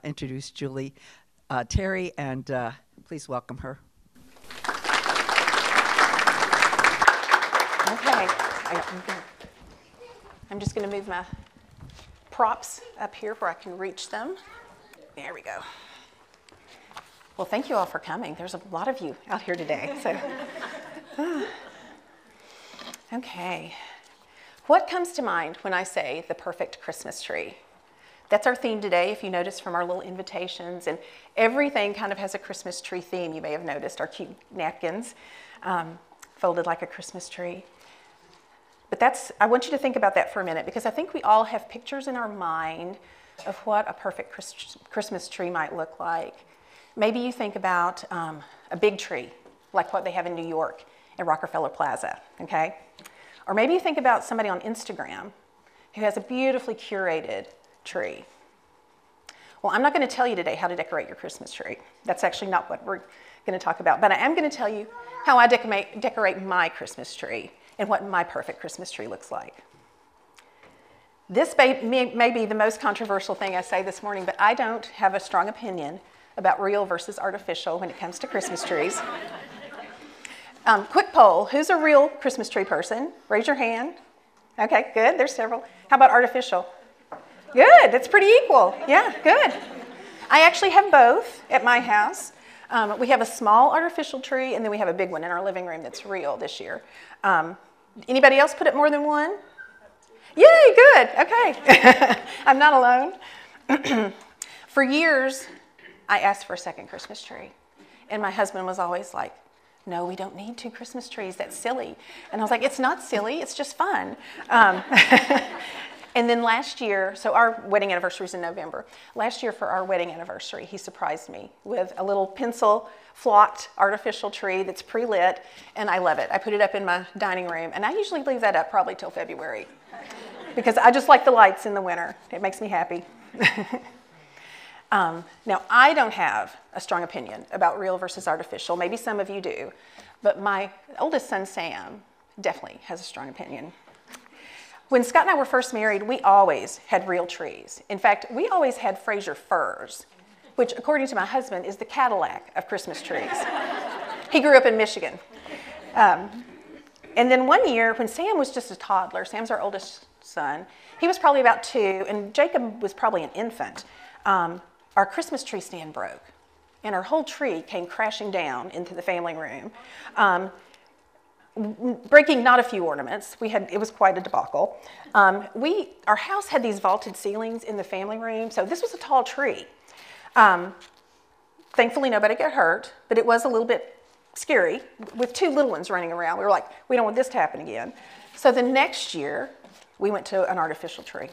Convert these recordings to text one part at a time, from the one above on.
Introduce Julie Terry, and please welcome her. Okay, I'm just going to move my props up here where I can reach them. There we go. Well, thank you all for coming. There's a lot of you out here today. So, okay. What comes to mind when I say the perfect Christmas tree? That's our theme today, if you notice from our little invitations, and everything kind of has a Christmas tree theme. You may have noticed our cute napkins folded like a Christmas tree. But I want you to think about that for a minute, because I think we all have pictures in our mind of what a perfect Christmas tree might look like. Maybe you think about a big tree, like what they have in New York at Rockefeller Plaza, okay? Or maybe you think about somebody on Instagram who has a beautifully curated tree. Well, I'm not going to tell you today how to decorate your Christmas tree. That's actually not what we're going to talk about. But I am going to tell you how I decorate my Christmas tree and what my perfect Christmas tree looks like. This may be the most controversial thing I say this morning, but I don't have a strong opinion about real versus artificial when it comes to Christmas trees. Quick poll, who's a real Christmas tree person? Raise your hand. Okay, good, there's several. How about artificial? Good, that's pretty equal. Yeah, good. I actually have both at my house. We have a small artificial tree, and then we have a big one in our living room that's real this year. Anybody else put up more than one? Yay, good, okay. I'm not alone. For years, I asked for a second Christmas tree, and my husband was always like, no, we don't need 2 Christmas trees, that's silly. And I was like, it's not silly, it's just fun. And then last year, so our wedding anniversary is in November. Last year for our wedding anniversary, he surprised me with a little pencil flocked artificial tree that's pre-lit, and I love it. I put it up in my dining room, and I usually leave that up probably till February because I just like the lights in the winter. It makes me happy. Now, I don't have a strong opinion about real versus artificial. Maybe some of you do, but my oldest son, Sam, definitely has a strong opinion. When Scott and I were first married, we always had real trees. In fact, we always had Fraser firs, which, according to my husband, is the Cadillac of Christmas trees. He grew up in Michigan. And then one year, when Sam was just a toddler, Sam's our oldest son, he was probably about 2, and Jacob was probably an infant, our Christmas tree stand broke, and our whole tree came crashing down into the family room. Breaking not a few ornaments. It was quite a debacle. Our house had these vaulted ceilings in the family room, so this was a tall tree. Thankfully, nobody got hurt, but it was a little bit scary with 2 little ones running around. We were like, we don't want this to happen again. So the next year, we went to an artificial tree.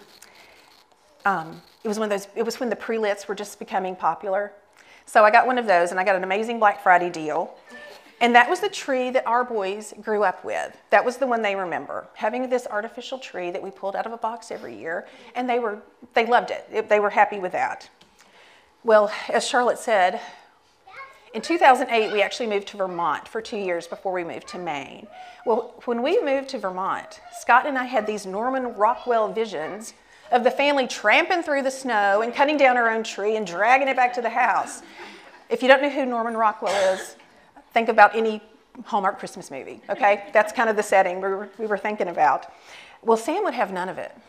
It was when the pre-lits were just becoming popular. So I got one of those, and I got an amazing Black Friday deal. And that was the tree that our boys grew up with. That was the one they remember, having this artificial tree that we pulled out of a box every year, and they loved it. They were happy with that. Well, as Charlotte said, in 2008, we actually moved to Vermont for 2 years before we moved to Maine. Well, when we moved to Vermont, Scott and I had these Norman Rockwell visions of the family tramping through the snow and cutting down our own tree and dragging it back to the house. If you don't know who Norman Rockwell is, think about any Hallmark Christmas movie, okay? That's kind of the setting we were thinking about. Well, Sam would have none of it.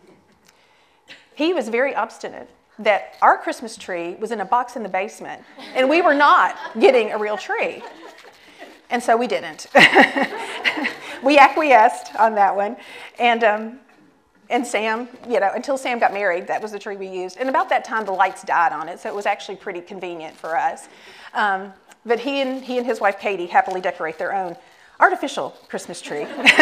He was very obstinate that our Christmas tree was in a box in the basement, and we were not getting a real tree. And so we didn't. We acquiesced on that one. And Sam, until Sam got married, that was the tree we used. And about that time, the lights died on it, so it was actually pretty convenient for us. But he and his wife, Katie, happily decorate their own artificial Christmas tree.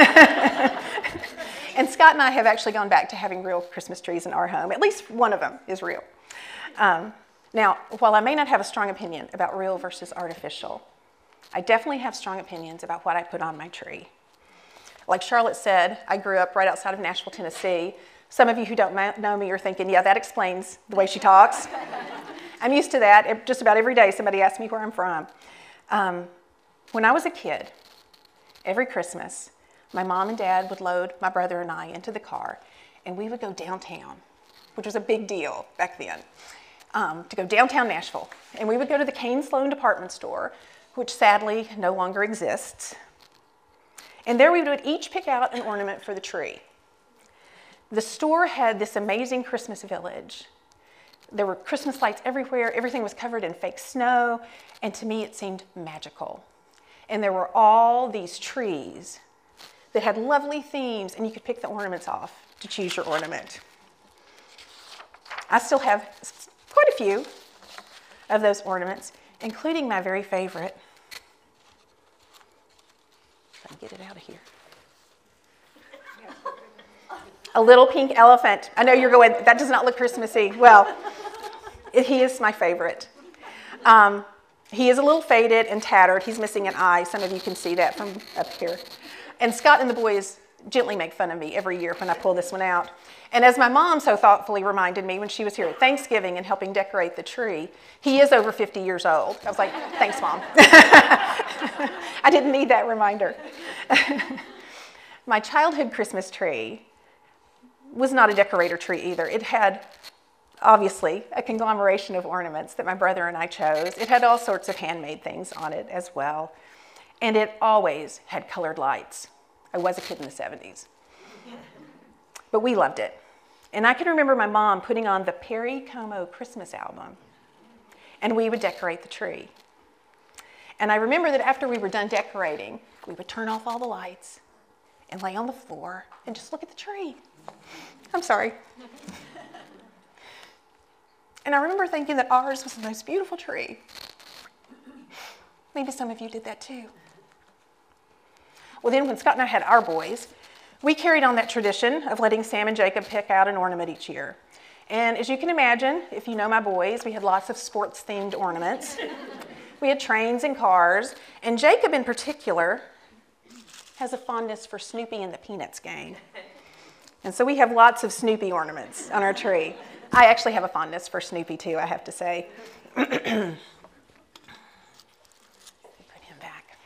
And Scott and I have actually gone back to having real Christmas trees in our home. At least one of them is real. Now, while I may not have a strong opinion about real versus artificial, I definitely have strong opinions about what I put on my tree. Like Charlotte said, I grew up right outside of Nashville, Tennessee. Some of you who don't know me are thinking, yeah, that explains the way she talks. I'm used to that. Just about every day somebody asks me where I'm from. When I was a kid, every Christmas, my mom and dad would load my brother and I into the car, and we would go downtown, which was a big deal back then. to go downtown Nashville. And we would go to the Kane Sloan department store, which sadly no longer exists. And there we would each pick out an ornament for the tree. The store had this amazing Christmas village. There were Christmas lights everywhere. Everything was covered in fake snow. And to me, it seemed magical. And there were all these trees that had lovely themes, and you could pick the ornaments off to choose your ornament. I still have quite a few of those ornaments, including my very favorite. If I can get it out of here. A little pink elephant. I know you're going, that does not look Christmassy. Well, he is my favorite. He is a little faded and tattered. He's missing an eye. Some of you can see that from up here. And Scott and the boys gently make fun of me every year when I pull this one out. And as my mom so thoughtfully reminded me when she was here at Thanksgiving and helping decorate the tree, he is over 50 years old. I was like, thanks, Mom. I didn't need that reminder. My childhood Christmas tree was not a decorator tree either. It had, obviously, a conglomeration of ornaments that my brother and I chose. It had all sorts of handmade things on it as well. And it always had colored lights. I was a kid in the 70s. But we loved it. And I can remember my mom putting on the Perry Como Christmas album, and we would decorate the tree. And I remember that after we were done decorating, we would turn off all the lights and lay on the floor and just look at the tree. I'm sorry. And I remember thinking that ours was the most beautiful tree. Maybe some of you did that too. Well, then when Scott and I had our boys, we carried on that tradition of letting Sam and Jacob pick out an ornament each year. And as you can imagine, if you know my boys, we had lots of sports-themed ornaments. We had trains and cars, and Jacob in particular has a fondness for Snoopy and the Peanuts gang. And so we have lots of Snoopy ornaments on our tree. I actually have a fondness for Snoopy too, I have to say. Put him back.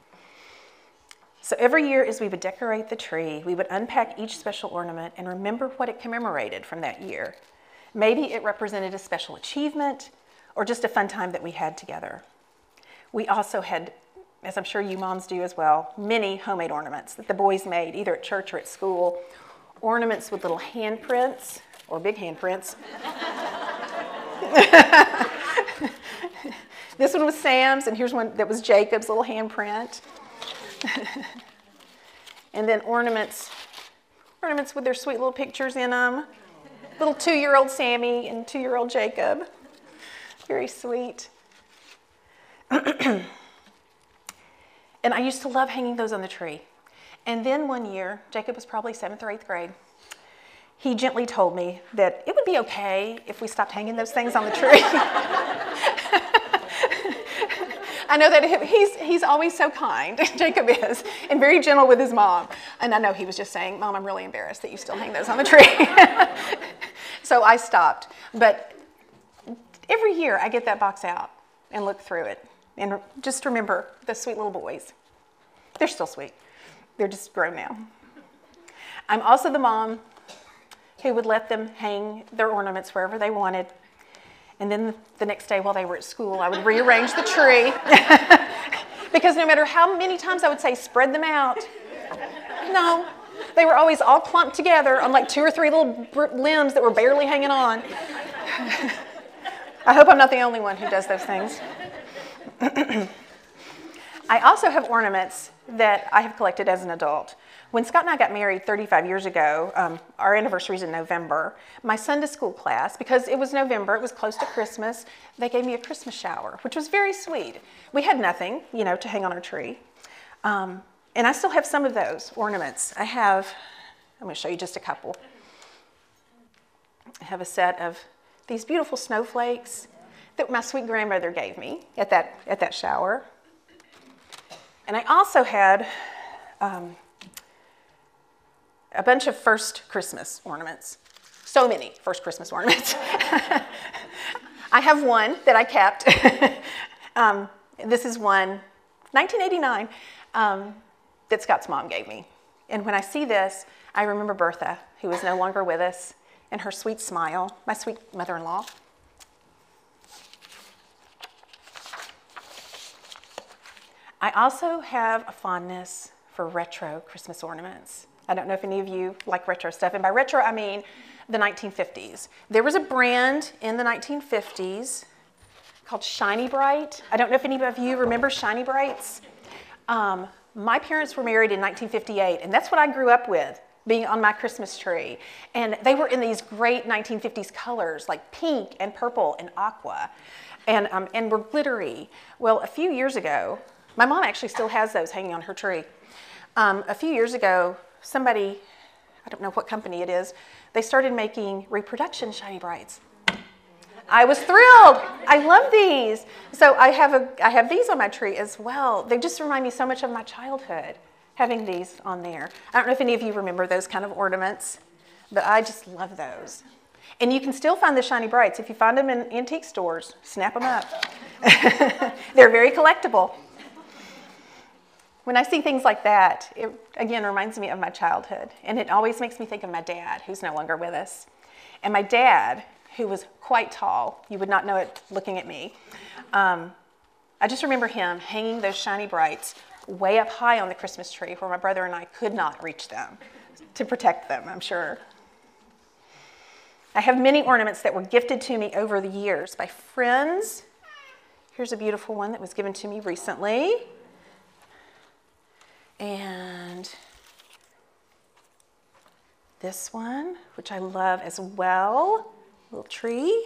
So every year as we would decorate the tree, we would unpack each special ornament and remember what it commemorated from that year. Maybe it represented a special achievement or just a fun time that we had together. We also had, as I'm sure you moms do as well, many homemade ornaments that the boys made either at church or at school. Ornaments with little handprints or big handprints. This one was Sam's, and here's one that was Jacob's little handprint. And then ornaments with their sweet little pictures in them. Little 2-year-old Sammy and 2-year-old Jacob. Very sweet. And I used to love hanging those on the tree. And then one year, Jacob was probably 7th or 8th grade, he gently told me that it would be okay if we stopped hanging those things on the tree. I know that he's always so kind, Jacob is, and very gentle with his mom. And I know he was just saying, Mom, I'm really embarrassed that you still hang those on the tree. So I stopped. But every year I get that box out and look through it and just remember the sweet little boys. They're still sweet. They're just grown now. I'm also the mom who would let them hang their ornaments wherever they wanted. And then the next day while they were at school, I would rearrange the tree. Because no matter how many times I would say, spread them out, no, they were always all clumped together on like 2 or 3 little limbs that were barely hanging on. I hope I'm not the only one who does those things. I also have ornaments that I have collected as an adult. When Scott and I got married 35 years ago, our anniversary is in November, my Sunday school class, because it was November, it was close to Christmas, they gave me a Christmas shower, which was very sweet. We had nothing, to hang on our tree. And I still have some of those ornaments. I'm going to show you just a couple. I have a set of these beautiful snowflakes that my sweet grandmother gave me at that shower. And I also had a bunch of first Christmas ornaments. So many first Christmas ornaments. I have one that I kept. This is one, 1989, that Scott's mom gave me. And when I see this, I remember Bertha, who is no longer with us, and her sweet smile, my sweet mother-in-law. I also have a fondness for retro Christmas ornaments. I don't know if any of you like retro stuff. And by retro, I mean the 1950s. There was a brand in the 1950s called Shiny Bright. I don't know if any of you remember Shiny Brights. My parents were married in 1958, and that's what I grew up with, being on my Christmas tree. And they were in these great 1950s colors, like pink and purple and aqua, and were glittery. Well, a few years ago, my mom actually still has those hanging on her tree. A few years ago, somebody, I don't know what company it is, they started making reproduction Shiny Brights. I was thrilled. I love these. So I have these on my tree as well. They just remind me so much of my childhood, having these on there. I don't know if any of you remember those kind of ornaments, but I just love those. And you can still find the Shiny Brights. If you find them in antique stores, snap them up. They're very collectible. When I see things like that, it again reminds me of my childhood. And it always makes me think of my dad, who's no longer with us. And my dad, who was quite tall, you would not know it looking at me. I just remember him hanging those Shiny Brights way up high on the Christmas tree where my brother and I could not reach them to protect them, I'm sure. I have many ornaments that were gifted to me over the years by friends. Here's a beautiful one that was given to me recently. And this one, which I love as well, little tree.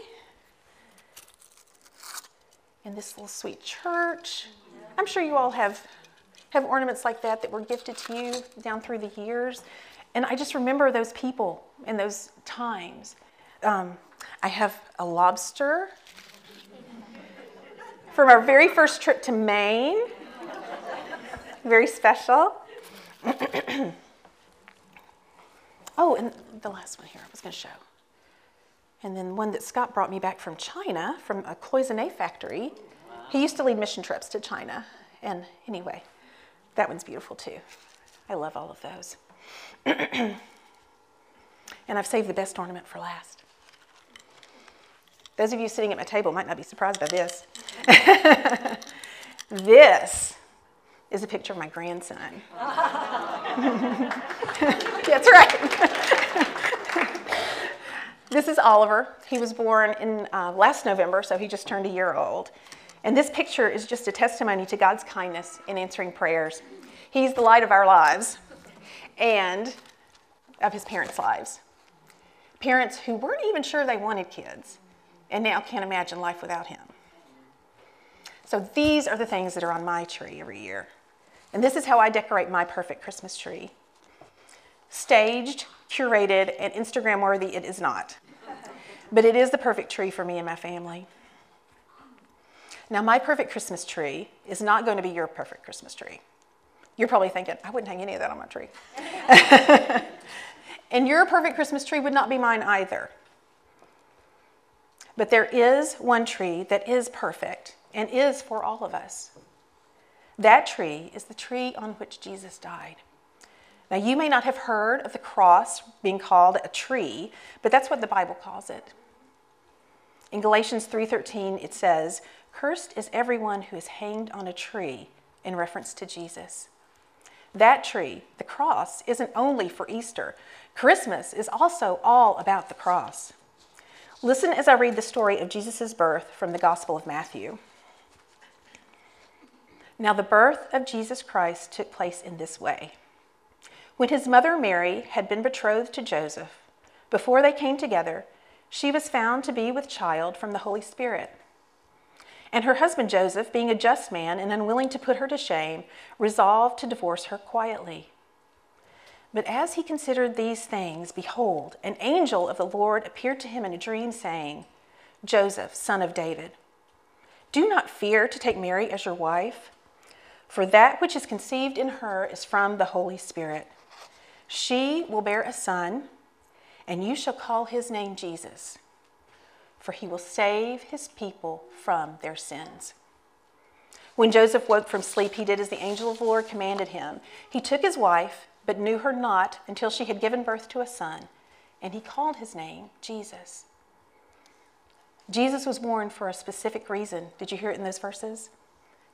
And this little sweet church. I'm sure you all have ornaments like that were gifted to you down through the years. And I just remember those people in those times. I have a lobster from our very first trip to Maine. Very special. Oh, and the last one here I was going to show. And then one that Scott brought me back from China, from a cloisonne factory. He used to lead mission trips to China. And anyway, that one's beautiful too. I love all of those. And I've saved the best ornament for last. Those of you sitting at my table might not be surprised by this. This is a picture of my grandson. That's right. This is Oliver. He was born in last November, so he just turned a year old. And this picture is just a testimony to God's kindness in answering prayers. He's the light of our lives and of his parents' lives. Parents who weren't even sure they wanted kids and now can't imagine life without him. So these are the things that are on my tree every year. And this is how I decorate my perfect Christmas tree. Staged, curated, and Instagram worthy it is not. But it is the perfect tree for me and my family. Now my perfect Christmas tree is not going to be your perfect Christmas tree. You're probably thinking, I wouldn't hang any of that on my tree. And your perfect Christmas tree would not be mine either. But there is one tree that is perfect and is for all of us. That tree is the tree on which Jesus died. Now, you may not have heard of the cross being called a tree, but that's what the Bible calls it. In Galatians 3:13, it says, "Cursed is everyone who is hanged on a tree," in reference to Jesus. That tree, the cross, isn't only for Easter. Christmas is also all about the cross. Listen as I read the story of Jesus' birth from the Gospel of Matthew. Now, the birth of Jesus Christ took place in this way. When his mother Mary had been betrothed to Joseph, before they came together, she was found to be with child from the Holy Spirit. And her husband Joseph, being a just man and unwilling to put her to shame, resolved to divorce her quietly. But as he considered these things, behold, an angel of the Lord appeared to him in a dream, saying, "Joseph, son of David, do not fear to take Mary as your wife, for that which is conceived in her is from the Holy Spirit. She will bear a son, and you shall call his name Jesus, for he will save his people from their sins." When Joseph woke from sleep, he did as the angel of the Lord commanded him. He took his wife, but knew her not until she had given birth to a son, and he called his name Jesus. Jesus was born for a specific reason. Did you hear it in those verses?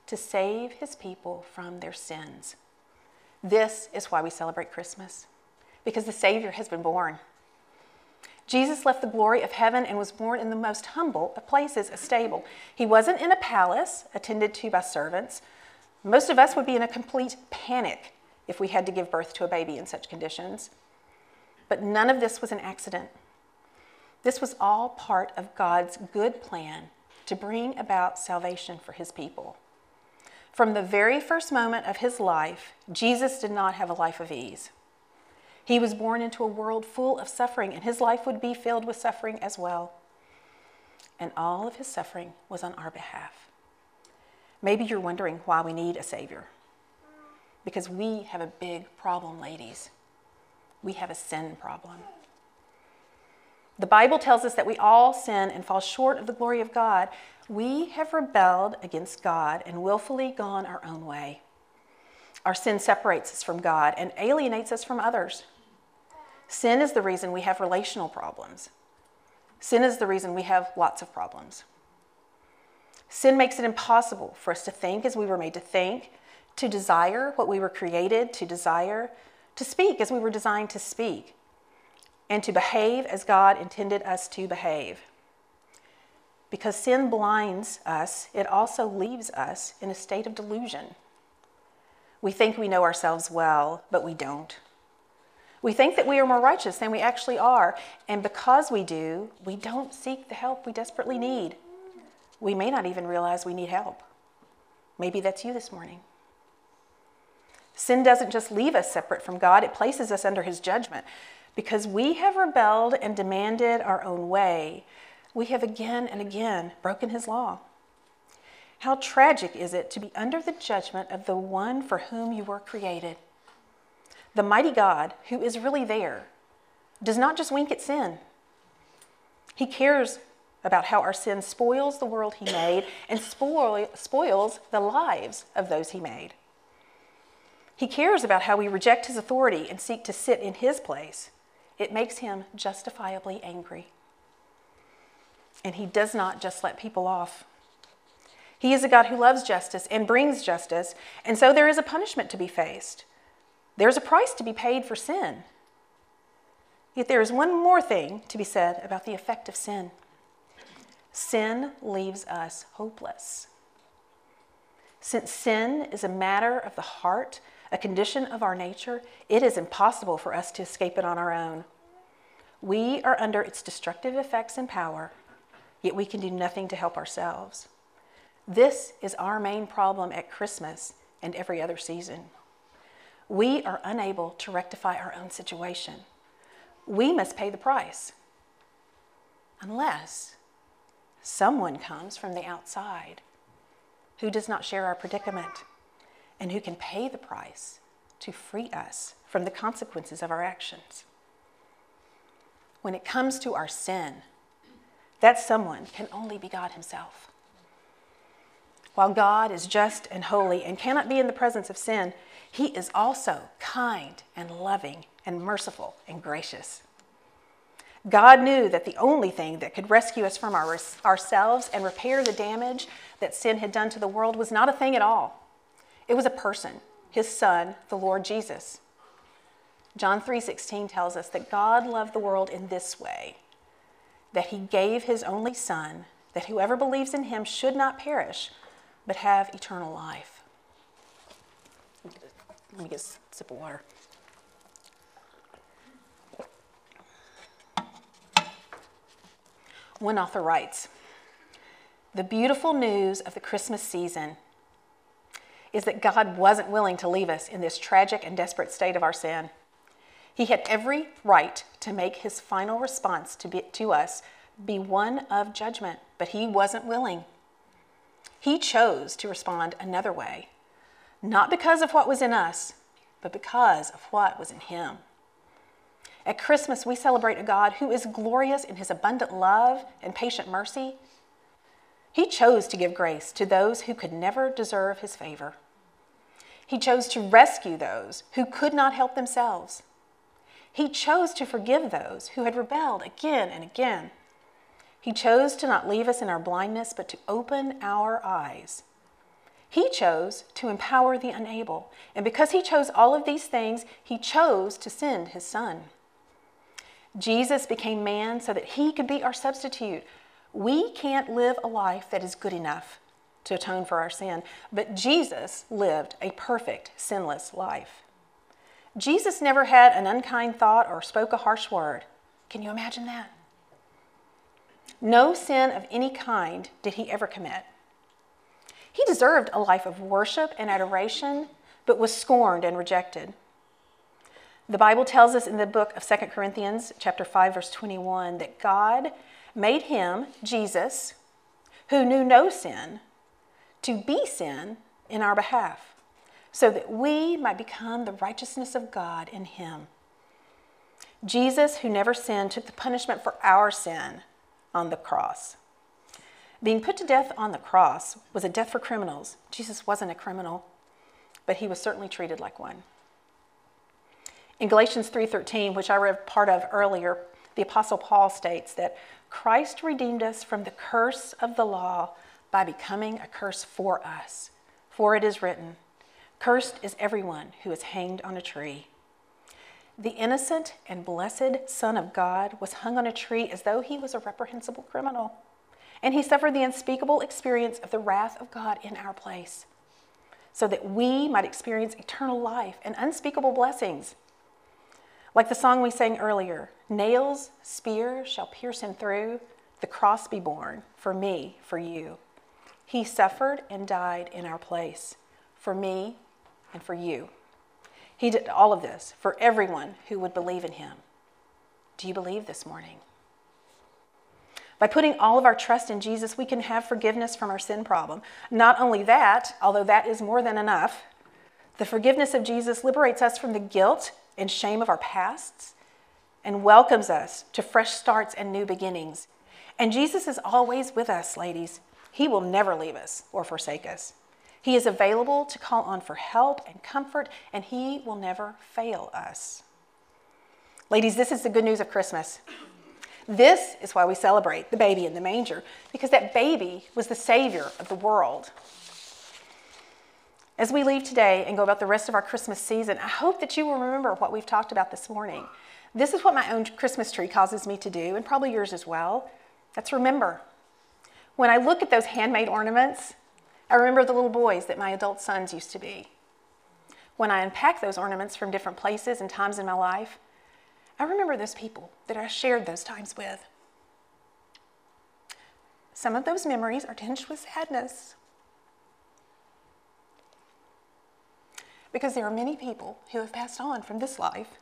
to save his people from their sins. This is why we celebrate Christmas, because the Savior has been born. Jesus left the glory of heaven and was born in the most humble of places, a stable. He wasn't in a palace attended to by servants. Most of us would be in a complete panic if we had to give birth to a baby in such conditions. But none of this was an accident. This was all part of God's good plan to bring about salvation for his people. From the very first moment of his life, Jesus did not have a life of ease. He was born into a world full of suffering, and his life would be filled with suffering as well. And all of his suffering was on our behalf. Maybe you're wondering why we need a Savior. Because we have a big problem, ladies. We have a sin problem. The Bible tells us that we all sin and fall short of the glory of God. We have rebelled against God and willfully gone our own way. Our sin separates us from God and alienates us from others. Sin is the reason we have relational problems. Sin is the reason we have lots of problems. Sin makes it impossible for us to think as we were made to think, to desire what we were created to desire, to speak as we were designed to speak, and to behave as God intended us to behave. Because sin blinds us, it also leaves us in a state of delusion. We think we know ourselves well, but we don't. We think that we are more righteous than we actually are, and because we do, we don't seek the help we desperately need. We may not even realize we need help. Maybe that's you this morning. Sin doesn't just leave us separate from God, it places us under his judgment. Because we have rebelled and demanded our own way, we have again and again broken his law. How tragic is it to be under the judgment of the one for whom you were created? The mighty God, who is really there, does not just wink at sin. He cares about how our sin spoils the world he made and spoils the lives of those he made. He cares about how we reject his authority and seek to sit in his place. It makes him justifiably angry. And he does not just let people off. He is a God who loves justice and brings justice, and so there is a punishment to be faced. There's a price to be paid for sin. Yet there is one more thing to be said about the effect of sin. Sin leaves us hopeless. Since sin is a matter of the heart, a condition of our nature, it is impossible for us to escape it on our own. We are under its destructive effects and power, yet we can do nothing to help ourselves. This is our main problem at Christmas and every other season. We are unable to rectify our own situation. We must pay the price, unless someone comes from the outside who does not share our predicament and who can pay the price to free us from the consequences of our actions. When it comes to our sin, that someone can only be God himself. While God is just and holy and cannot be in the presence of sin, he is also kind and loving and merciful and gracious. God knew that the only thing that could rescue us from ourselves and repair the damage that sin had done to the world was not a thing at all. It was a person, his son, the Lord Jesus. John 3:16 tells us that God loved the world in this way, that he gave his only son, that whoever believes in him should not perish, but have eternal life. Let me get a sip of water. One author writes, "The beautiful news of the Christmas season is that God wasn't willing to leave us in this tragic and desperate state of our sin. He had every right to make his final response to us be one of judgment, but he wasn't willing. He chose to respond another way, not because of what was in us, but because of what was in him. At Christmas, we celebrate a God who is glorious in his abundant love and patient mercy. He chose to give grace to those who could never deserve his favor. He chose to rescue those who could not help themselves. He chose to forgive those who had rebelled again and again. He chose to not leave us in our blindness, but to open our eyes. He chose to empower the unable. And because he chose all of these things, he chose to send his son. Jesus became man so that he could be our substitute. We can't live a life that is good enough to atone for our sin, but Jesus lived a perfect, sinless life. Jesus never had an unkind thought or spoke a harsh word. Can you imagine that? No sin of any kind did he ever commit. He deserved a life of worship and adoration, but was scorned and rejected. The Bible tells us in the book of 2 Corinthians, chapter 5, verse 21, that God made him, Jesus, who knew no sin, to be sin in our behalf, so that we might become the righteousness of God in him. Jesus, who never sinned, took the punishment for our sin on the cross. Being put to death on the cross was a death for criminals. Jesus wasn't a criminal, but he was certainly treated like one. In Galatians 3:13, which I read part of earlier, the Apostle Paul states that Christ redeemed us from the curse of the law by becoming a curse for us. For it is written, "Cursed is everyone who is hanged on a tree." The innocent and blessed Son of God was hung on a tree as though he was a reprehensible criminal, and he suffered the unspeakable experience of the wrath of God in our place, so that we might experience eternal life and unspeakable blessings. Like the song we sang earlier, nails, spears shall pierce him through, the cross be borne for me, for you. He suffered and died in our place, for me and for you. He did all of this for everyone who would believe in him. Do you believe this morning? By putting all of our trust in Jesus, we can have forgiveness from our sin problem. Not only that, although that is more than enough, the forgiveness of Jesus liberates us from the guilt and shame of our pasts and welcomes us to fresh starts and new beginnings. And Jesus is always with us, ladies. He will never leave us or forsake us. He is available to call on for help and comfort, and he will never fail us. Ladies, this is the good news of Christmas. This is why we celebrate the baby in the manger, because that baby was the Savior of the world. As we leave today and go about the rest of our Christmas season, I hope that you will remember what we've talked about this morning. This is what my own Christmas tree causes me to do, and probably yours as well. That's remember. When I look at those handmade ornaments, I remember the little boys that my adult sons used to be. When I unpack those ornaments from different places and times in my life, I remember those people that I shared those times with. Some of those memories are tinged with sadness, because there are many people who have passed on from this life.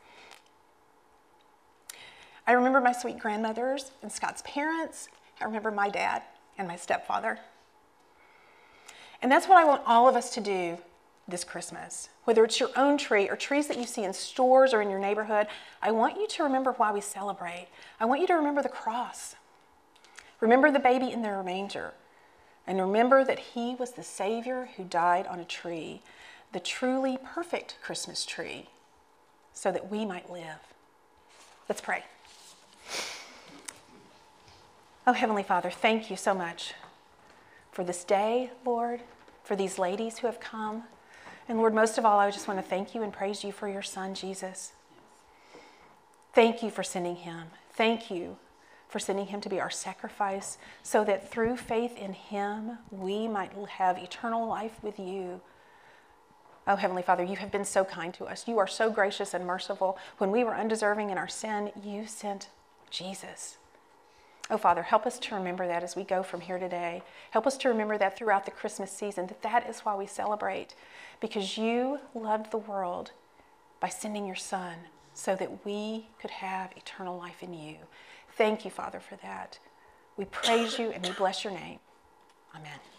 I remember my sweet grandmothers and Scott's parents. I remember my dad and my stepfather. And that's what I want all of us to do this Christmas. Whether it's your own tree or trees that you see in stores or in your neighborhood, I want you to remember why we celebrate. I want you to remember the cross. Remember the baby in the manger. And remember that he was the Savior who died on a tree, the truly perfect Christmas tree, so that we might live. Let's pray. Oh, Heavenly Father, thank you so much for this day, Lord, for these ladies who have come. And Lord, most of all, I just want to thank you and praise you for your Son, Jesus. Thank you for sending him. Thank you for sending him to be our sacrifice, so that through faith in him, we might have eternal life with you. Oh, Heavenly Father, you have been so kind to us. You are so gracious and merciful. When we were undeserving in our sin, you sent Jesus. Oh, Father, help us to remember that as we go from here today. Help us to remember that throughout the Christmas season, that is why we celebrate, because you loved the world by sending your Son so that we could have eternal life in you. Thank you, Father, for that. We praise you and we bless your name. Amen.